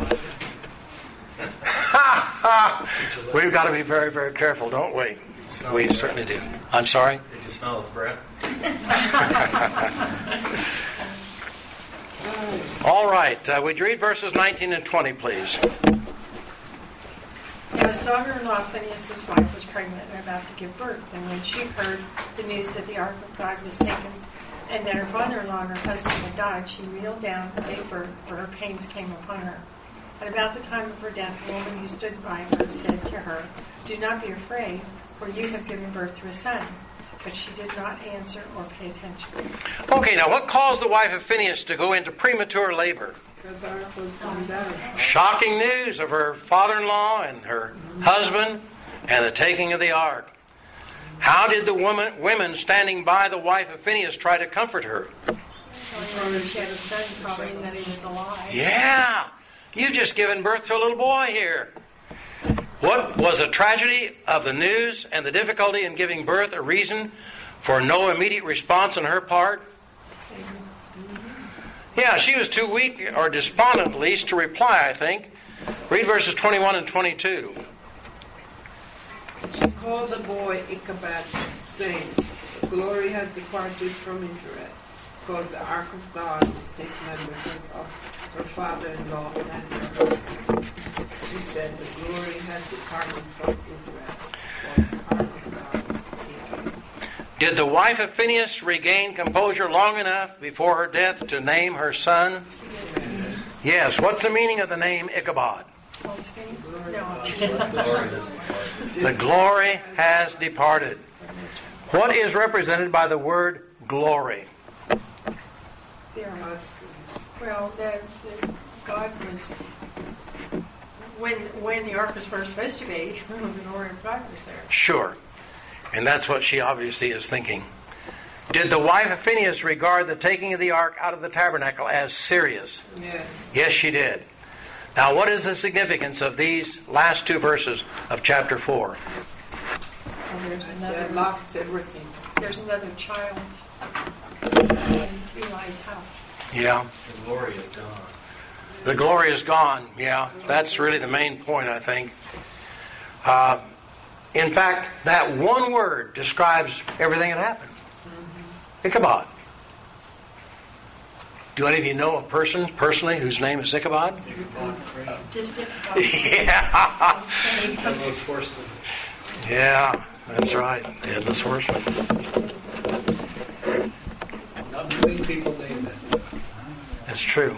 We've got to be very, very careful, don't we? We certainly do. I'm sorry? Did you smell his breath? All right. Uh, would you read verses nineteen and twenty, please? Now his daughter-in-law Phinehas' wife was pregnant and about to give birth, and when she heard the news that the ark of God was taken, and that her father-in-law and her husband had died, she kneeled down and gave birth, for her pains came upon her. And about the time of her death, the woman who stood by her said to her, "Do not be afraid, for you have given birth to a son." But she did not answer or pay attention. Okay, now what caused the wife of Phinehas to go into premature labor? Because our husband died. Shocking news of her father-in-law and her husband and the taking of the ark. How did the woman, women standing by the wife of Phinehas try to comfort her? Probably she had a son, probably that he was alive. Yeah, you've just given birth to a little boy here. What was the tragedy of the news and the difficulty in giving birth a reason for no immediate response on her part? Yeah, she was too weak or despondent at least to reply, I think. Read verses twenty-one and twenty-two. She called the boy Ichabod, saying, "Glory has departed from Israel, because the ark of God was taken away because of her father-in-law and her husband." She said, "The glory has departed from Israel, for the ark of God was taken." Did the wife of Phinehas regain composure long enough before her death to name her son? Yes. Yes. What's the meaning of the name Ichabod? No. The glory has departed. What is represented by the word glory? Well, the, the God was, when when the ark was first supposed to be, the glory of God was there. Sure. And that's what she obviously is thinking. Did the wife of Phinehas regard the taking of the ark out of the tabernacle as serious? Yes. Yes, she did. Now, what is the significance of these last two verses of chapter four? And there's They another, lost everything. there's another child in Eli's house. Yeah. The glory is gone. The glory is gone. Yeah, that's really the main point, I think. Uh, in fact, that one word describes everything that happened. Ichabod. Do any of you know a person personally whose name is Ichabod? Just Ichabod. Yeah. Headless horseman. Yeah, that's right. Headless horseman. Not many people name that. That's true.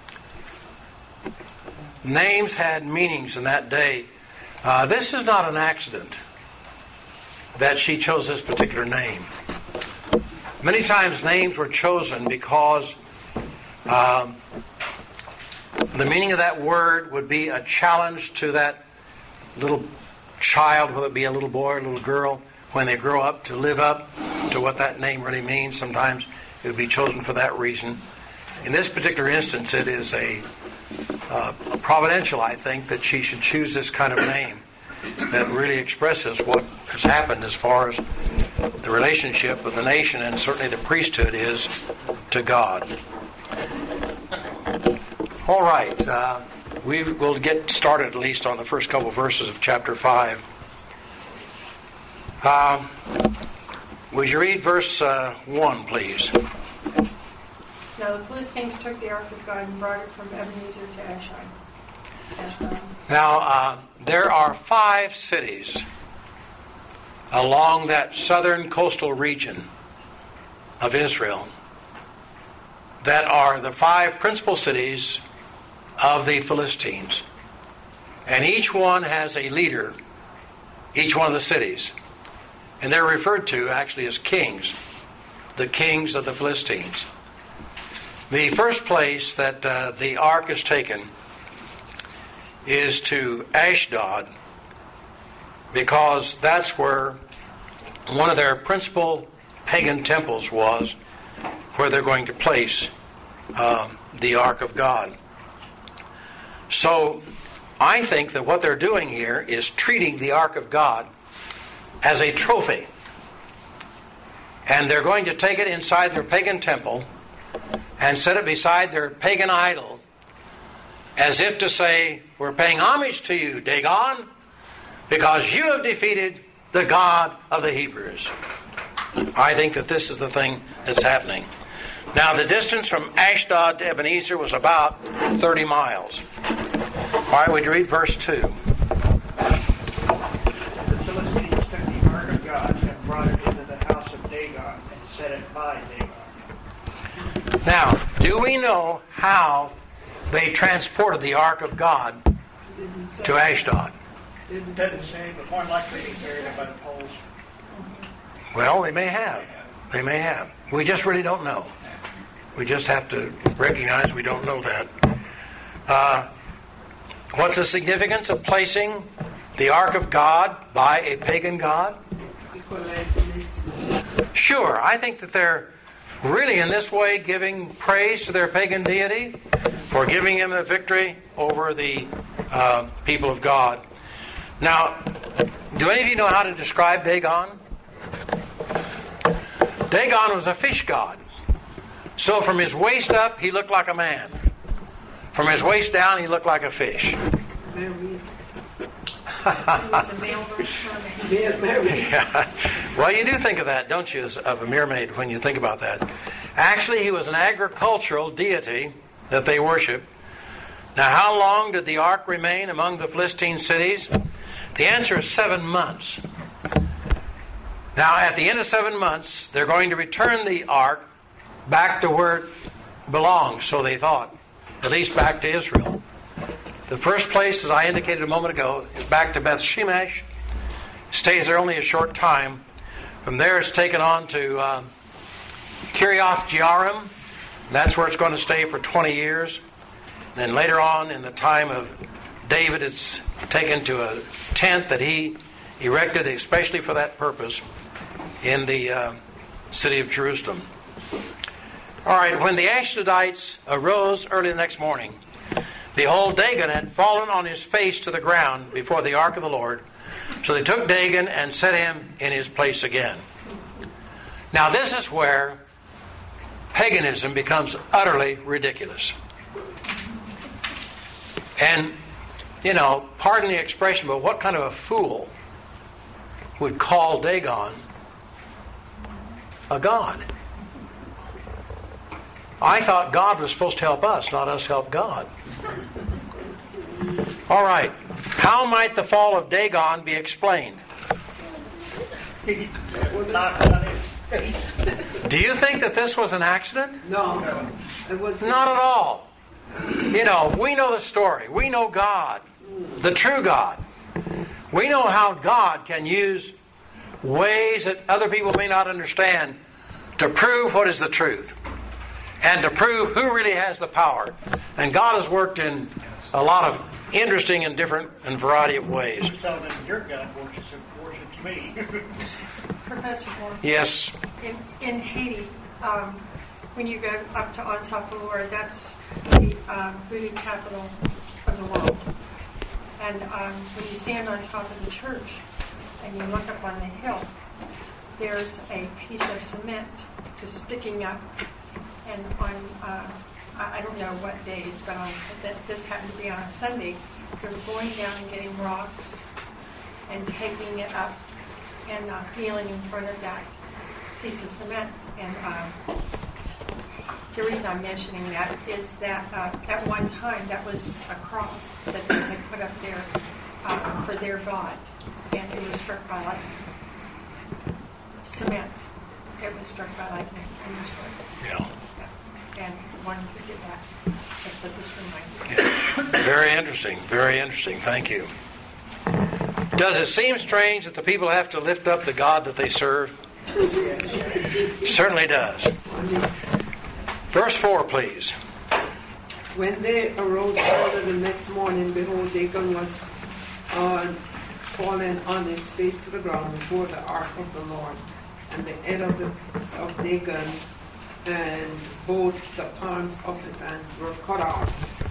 Names had meanings in that day. Uh, this is not an accident that she chose this particular name. Many times names were chosen because um, the meaning of that word would be a challenge to that little child, whether it be a little boy or a little girl, when they grow up to live up to what that name really means. Sometimes it would be chosen for that reason. In this particular instance, it is a uh, providential, I think, that she should choose this kind of name that really expresses what has happened as far as the relationship of the nation and certainly the priesthood is to God. All right. Uh, we will get started at least on the first couple verses of chapter five. Um, would you read verse uh, one, please? Now the Philistines took the ark of God and brought it from Ebenezer to Ashdod. Ashdod. Now, uh, there are five cities along that southern coastal region of Israel that are the five principal cities of the Philistines. And each one has a leader, each one of the cities. And they're referred to actually as kings, the kings of the Philistines. The first place that uh, the ark is taken is to Ashdod, because that's where one of their principal pagan temples was, where they're going to place uh, the ark of God. So I think that what they're doing here is treating the ark of God as a trophy. And they're going to take it inside their pagan temple and set it beside their pagan idol, as if to say, we're paying homage to you, Dagon, because you have defeated the God of the Hebrews. I think that this is the thing that's happening. Now, the distance from Ashdod to Ebenezer was about thirty miles. All right, would you read verse two? The Philistines took the ark of God and brought it into the house of Dagon and set it by Dagon. Now, do we know how they transported the ark of God to Ashdod? It doesn't say, but more likely they carried it by the poles. Well, they may have. They may have. We just really don't know. We just have to recognize we don't know that. Uh, what's the significance of placing the ark of God by a pagan god? Sure, I think that they're really in this way giving praise to their pagan deity for giving him the victory over the uh, people of God. Now, do any of you know how to describe Dagon? Dagon was a fish god. So from his waist up, he looked like a man. From his waist down, he looked like a fish. He was a male version mermaid. Yeah. Well, you do think of that, don't you, as of a mermaid when you think about that. Actually, he was an agricultural deity that they worship. Now, how long did the ark remain among the Philistine cities? The answer is seven months. Now, at the end of seven months, they're going to return the ark back to where it belongs, so they thought, at least back to Israel. The first place, as I indicated a moment ago, is back to Beth Shemesh. Stays there only a short time. From there, it's taken on to uh, Kirioth Jearim. That's where it's going to stay for twenty years. Then later on, in the time of David, it's taken to a tent that he erected especially for that purpose in the uh, city of Jerusalem. All right, when the Ashdodites arose early the next morning, behold, Dagon had fallen on his face to the ground before the ark of the Lord. So they took Dagon and set him in his place again. Now this is where paganism becomes utterly ridiculous. And, you know, pardon the expression, but what kind of a fool would call Dagon a god? I thought God was supposed to help us, not us help God. All right. How might the fall of Dagon be explained? Knocked on his face. Do you think that this was an accident? No, it was Not at all. You know, we know the story. We know God, the true God. We know how God can use ways that other people may not understand to prove what is the truth and to prove who really has the power. And God has worked in a lot of interesting and different and variety of ways. You're telling them your God worships, worships me. Professor Moore, Yes. in, in Haiti, um, when you go up to Ansapalura, that's the um, voodoo capital of the world. And um, when you stand on top of the church and you look up on the hill, there's a piece of cement just sticking up. And on, uh, I I don't know what days, but on, that this happened to be on a Sunday, they're going down and getting rocks and taking it up and uh, kneeling in front of that piece of cement. And uh, the reason I'm mentioning that is that uh, at one time that was a cross that they had put up there uh, for their God, and it was struck by lightning. Cement. It was struck by lightning and destroyed. Yeah. Yeah. And one could get that. That's what this reminds me. Yeah. Very interesting. Very interesting. Thank you. Does it seem strange that the people have to lift up the God that they serve? Certainly does. Verse four, please. When they arose early the next morning, behold, Dagon was uh, fallen on his face to the ground before the ark of the Lord. And the head of, the, of Dagon and both the palms of his hands were cut off.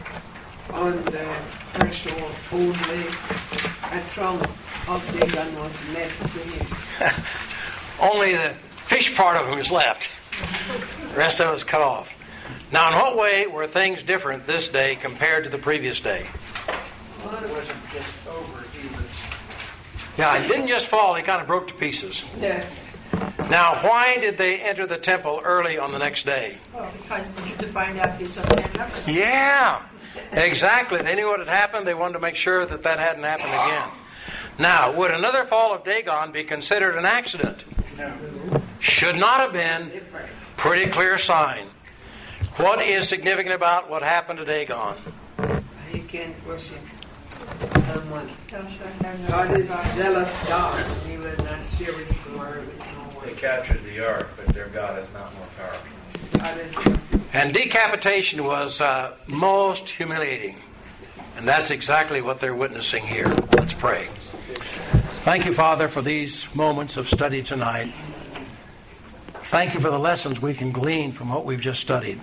On the threshold only a trunk of Dagon was left to him. Only the fish part of him is left. The rest of it was cut off. Now, in what way were things different this day compared to the previous day? Well, it wasn't just over. He was. Yeah, it didn't just fall, he kind of broke to pieces. Yes. Now, why did they enter the temple early on the next day? Well, because they need to find out if he's still standing up. Yeah, exactly. They knew what had happened. They wanted to make sure that that hadn't happened again. Now, would another fall of Dagon be considered an accident? No. Should not have been. Pretty clear sign. What is significant about what happened to Dagon? He can't worship the money. Thou shalt have no God is God. jealous God, and he will not share his glory with no They one. captured the ark, but their God is not more powerful. God is jealous. And decapitation was uh, most humiliating. And that's exactly what they're witnessing here. Let's pray. Thank you, Father, for these moments of study tonight. Thank you for the lessons we can glean from what we've just studied.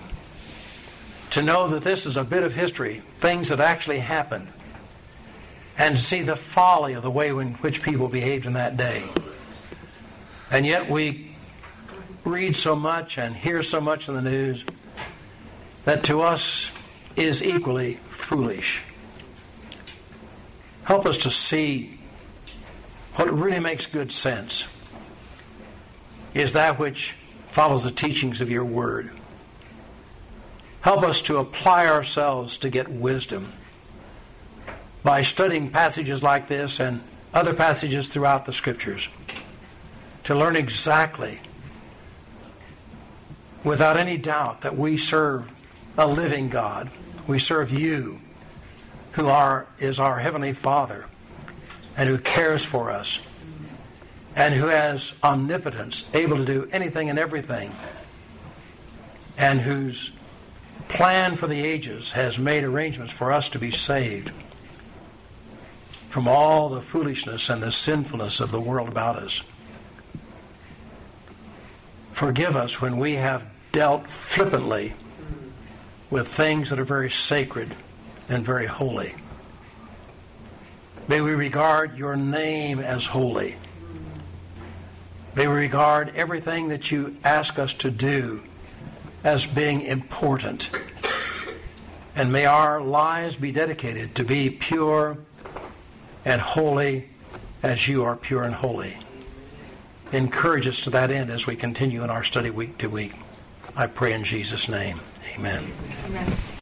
To know that this is a bit of history, things that actually happened, and to see the folly of the way in which people behaved in that day. And yet we read so much and hear so much in the news that to us is equally foolish. Help us to see what really makes good sense is that which follows the teachings of your word. Help us to apply ourselves to get wisdom by studying passages like this and other passages throughout the Scriptures, to learn exactly, without any doubt, that we serve a living God. We serve you, who are is our Heavenly Father, and who cares for us, and who has omnipotence, able to do anything and everything, and whose plan for the ages has made arrangements for us to be saved from all the foolishness and the sinfulness of the world about us. Forgive us when we have dealt flippantly with things that are very sacred and very holy. May we regard your name as holy. May we regard everything that you ask us to do as being important. And may our lives be dedicated to be pure and holy as you are pure and holy. Encourage us to that end as we continue in our study week to week. I pray in Jesus' name. Amen. Amen.